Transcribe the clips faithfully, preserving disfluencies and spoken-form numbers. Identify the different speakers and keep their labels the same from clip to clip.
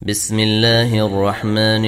Speaker 1: بسم الله الرحمن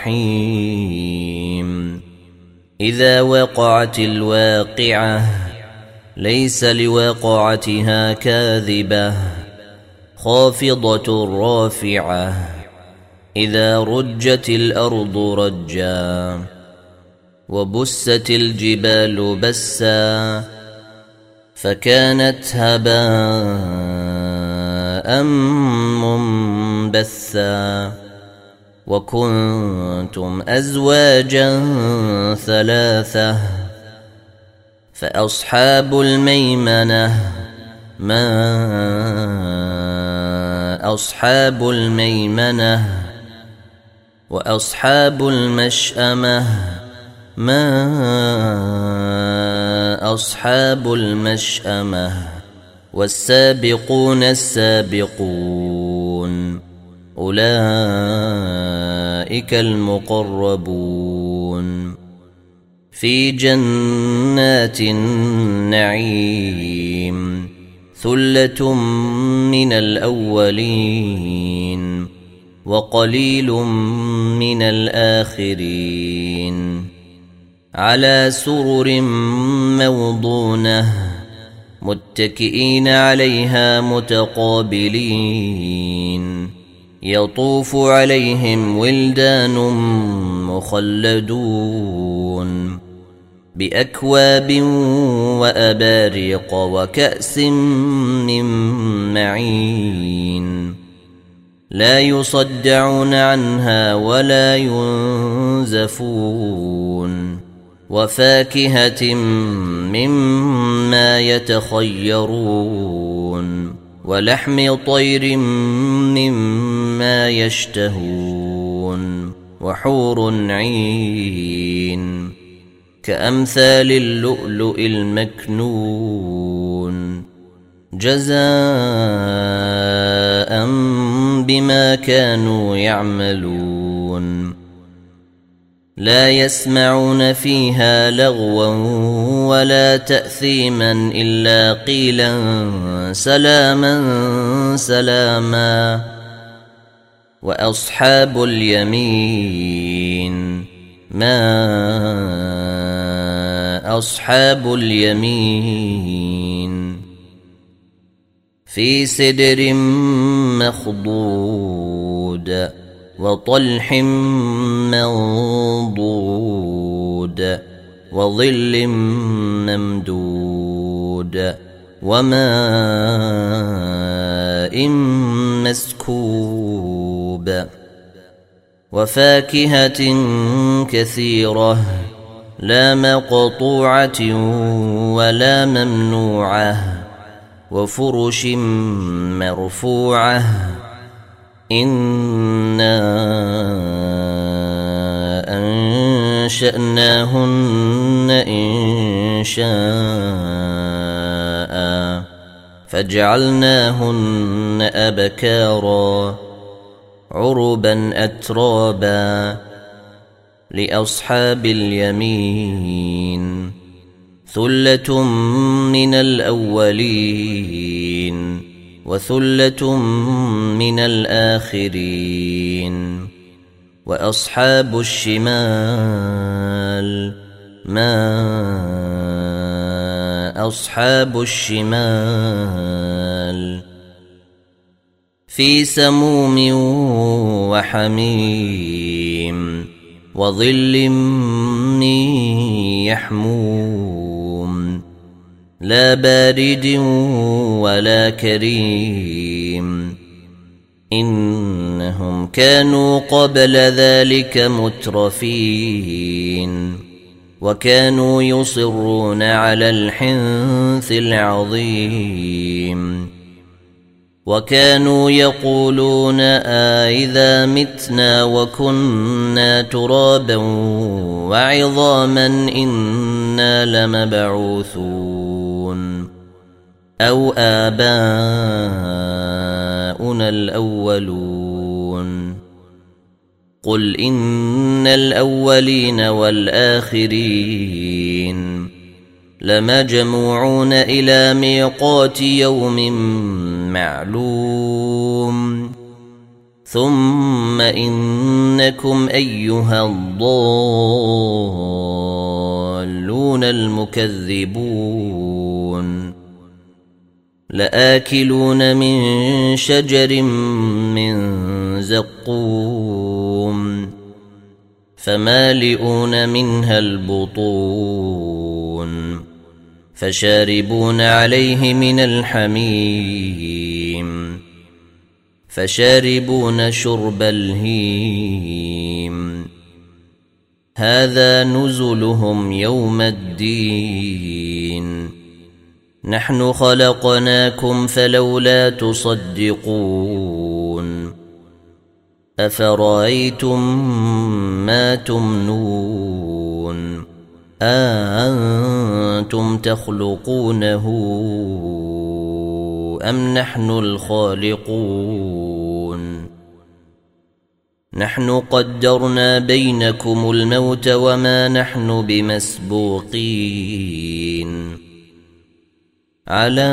Speaker 1: الرحيم. إذا وقعت الواقعة ليس لوقعتها كاذبة خافضة رافعة إذا رجت الأرض رجا وبست الجبال بسا فكانت هباء منبثا وكنتم أزواجا ثلاثة فأصحاب الميمنة ما أصحاب الميمنة وأصحاب المشأمة ما أصحاب المشأمة والسابقون السابقون أولئك المقربون في جنات النعيم ثلة من الأولين وقليل من الآخرين على سرر موضونة متكئين عليها متقابلين يطوف عليهم ولدان مخلدون بأكواب وأباريق وكأس من معين لا يصدعون عنها ولا ينزفون وفاكهة مما يتخيرون ولحم طير مما يشتهون وحور عين كأمثال اللؤلؤ المكنون جزاء بما كانوا يعملون لا يسمعون فيها لغوا ولا تأثيما إلا قيلا سلاما سلاما وأصحاب اليمين ما أصحاب اليمين في سدر مخضود وطلح منضود وظل ممدود وماء مسكوب وفاكهة كثيرة لا مقطوعة ولا ممنوعة وفرش مرفوعة إنا أنشأناهن إن شاء فجعلناهن أبكارا عربا أترابا لأصحاب اليمين ثلة من الأولين وثلة من الآخرين وأصحاب الشمال ما أصحاب الشمال في سموم وحميم وظل من يحموم لا بارد ولا كريم إنهم كانوا قبل ذلك مترفين وكانوا يصرون على الحنث العظيم وكانوا يقولون أإذا متنا وكنا ترابا وعظاما إنا لمبعوثون أو آباؤنا الأولون قل إن الأولين والآخرين لمجموعون إلى ميقات يوم معلوم ثم ثم إنكم أيها الضالون المكذبون لآكلون من شجر من زقوم فمالئون منها البطون فشاربون عليه من الحميم فشاربون شرب الهيم هذا نزلهم يوم الدين نحن خلقناكم فلولا تصدقون أفرأيتم ما تمنون أأنتم تخلقونه أم نحن الخالقون نحن قدرنا بينكم الموت وما نحن بمسبوقين على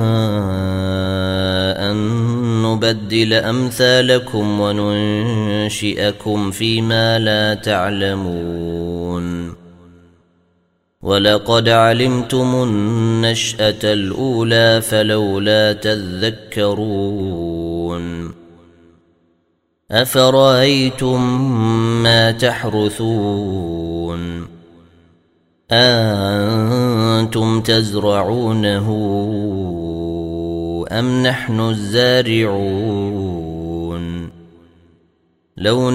Speaker 1: أن نبدل أمثالكم وننشئكم فيما لا تعلمون ولقد علمتم النشأة الأولى فلولا تذكرون أفرأيتم ما تحرثون أأنتم تزرعونه أم نحن الزارعون لو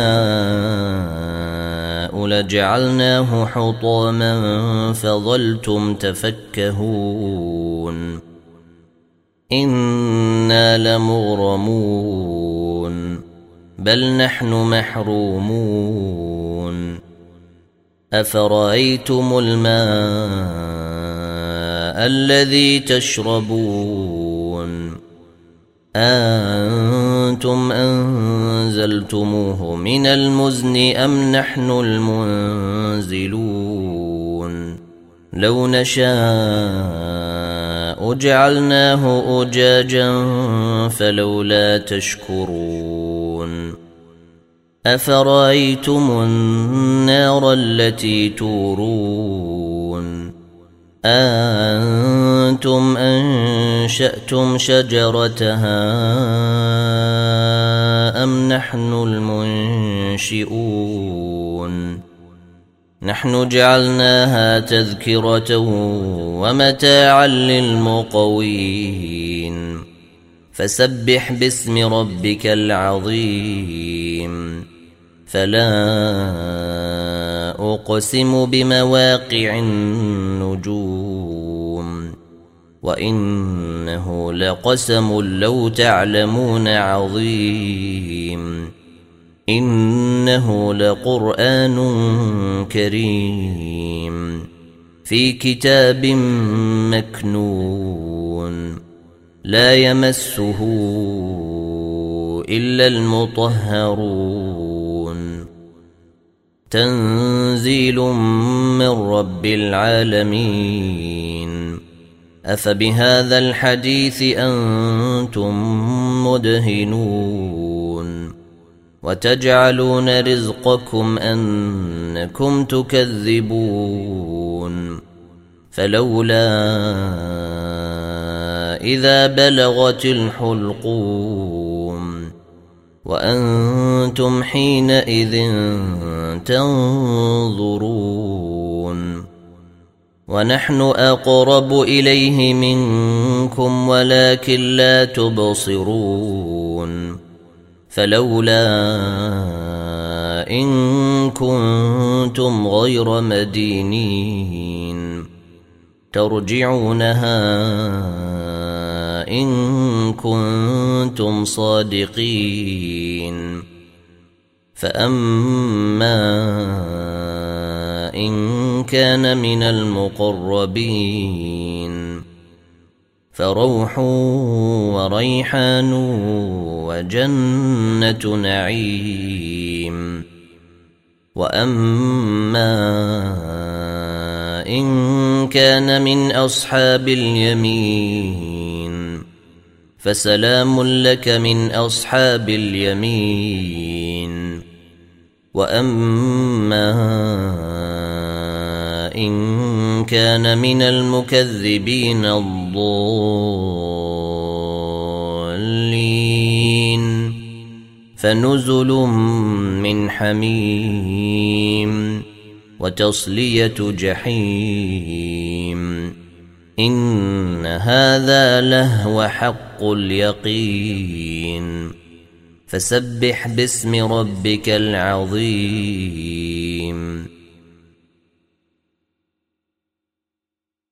Speaker 1: نشاء لجعلناه حطاما فظلتم تفكهون إنا لمغرمون بل نحن محرومون أفرأيتم الماء الذي تشربون أأنتم أنزلتموه من المزن أم نحن المنزلون لو نشاء جعلناه أجاجا فلولا تشكرون أفرأيتم النار التي تورون أأنتم أنشأتم شجرتها أم نحن المنشئون نحن جعلناها تذكرة ومتاعا للمقوين فسبح باسم ربك العظيم فلا أقسم بمواقع النجوم وإنه لقسم لو تعلمون عظيم إنه لقرآن كريم في كتاب مكنون لا يمسه إلا المطهرون تنزيل من رب العالمين أفبهذا الحديث أنتم مدهنون وتجعلون رزقكم أنكم تكذبون فلولا إذا بلغت الحلقوم وأنتم حينئذ تنظرون ونحن أقرب إليه منكم ولكن لا تبصرون فلولا إن كنتم غير مدينين ترجعونها إن كنتم صادقين فأما إن كان من المقربين فروح وريحان وجنة نعيم وأما إن كان من أصحاب اليمين فسلام لك من أصحاب اليمين. وأما إن كان من المكذبين الضالين فنزل من حميم وتصلية جحيم. إن هذا لهو حق اليقين. فسبح باسم ربك العظيم.